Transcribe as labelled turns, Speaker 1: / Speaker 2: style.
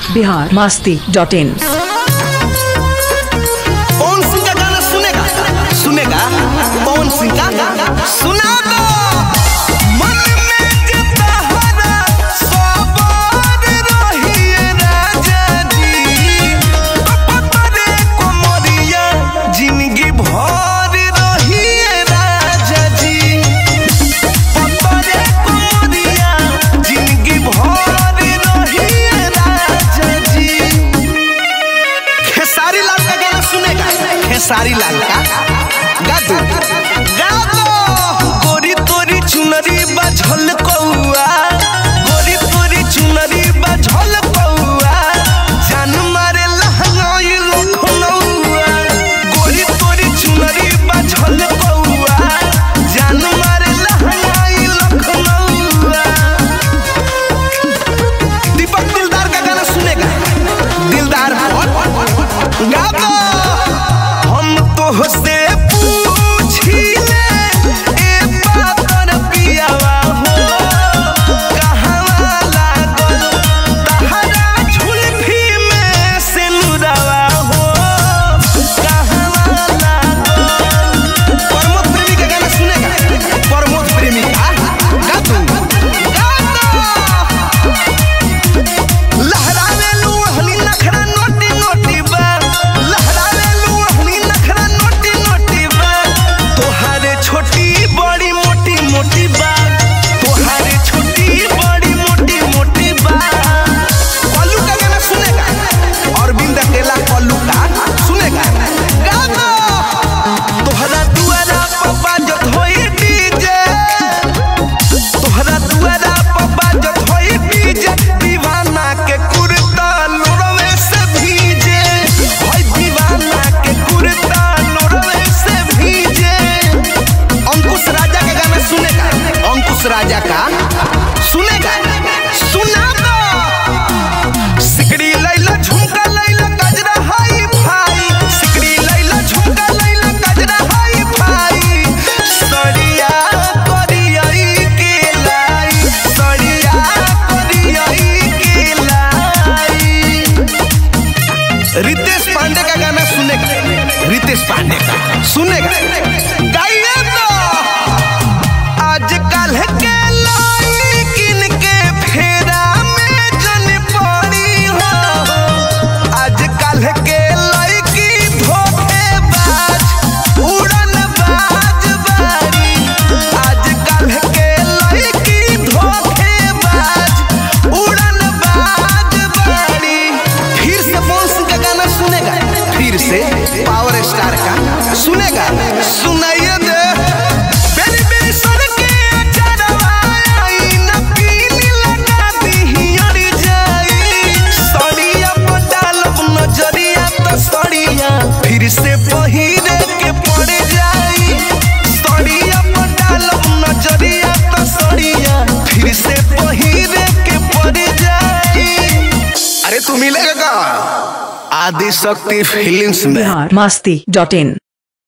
Speaker 1: biharmasti.in।
Speaker 2: Pawan Singh का गाना सुनेगा सुनेगा पवन सिंह का सुना दो मन में जितना हरा सवार रहिए राजा जी पपरे कोमरिया जिंदगी भर रहिए राजा जी पपरे कोमरिया जिंदगी भर रहिए राजा जी। खेसारी लाल का गाना सुनेगा खेसारी लाल का गा दो गोरी तोरी चुनरी बझल कौआ गोरी तोरी चुनरी बझल कौआ जान मारे लहंगाई लखनऊआ गोरी तोरी चुनरी बझल कौआ जान मारे लहंगाई लखनऊआ। दीपक दिलदार का गाना सुनेगा दिलदार गा दो हम तो से पूछिले ए पातर पियावा हो कहवा लागल तहरा झुलफी में से नुरावा हो कहवा लागल। प्रमोद प्रेमी का गाना सुनेगा प्रमोद प्रेमी का गा दो लहरावे लुहनी नखरा नोटी नोटी बा लहरावे लुहनी नखरा नोटी नोटी बा तोहारे छोटी बड़ी मोटी मोटी बा तोहारे छोटी बड़ी मोटी मोटी बा। पल्लू का गाना सुनेगा अरविंद अकेला पल्लू का सुनेगा गा दो तोहरा दुआरा पर बाजत होई डीजे तोहरा दुआरा पर बाजत होई डीजे दीवाना के कुर्ता लोरवे से भीजे भाई दीवाना के कुर्ता लोरवे से भीजे। अंकुश राजा का गाना सुनेगा अंकुश राजा का सुनेगा सुना दो सिकड़ी लैला झुमका लैला गजरा हाई भाई सिकड़ी लैला झुमका लैला गजरा हाई भाई सड़िया करियाई के लाई सड़िया करियाई के लाई। रितेश पांडे का गाना सुनेगा रितेश पांडे का सुनेगा गाइए तो आजकल के लाइकिन के फेरा में जन पड़ी हो आजकल के लड़की धोखेबाज उड़न बाज बारी आजकल के लड़की धोखेबाज उड़न बाज बारी। फिर से पवन सिंह का गाना सुनेगा फिर से पावर स्टार का सुनेगा सुनाइए दे बेरी बेरी सर के अचारवा आई न पीली लगा दी अड़ी जाई सड़िया पर डालब नजरिया तो सड़िया फिर से पहिरे के पड़ जाई सड़िया पर डालब नजरिया तो सड़िया फिर से पहिरे के पड़ जाई। अरे तू मिलेगा आदि शक्ति फिल्म्स में
Speaker 1: biharmasti.in।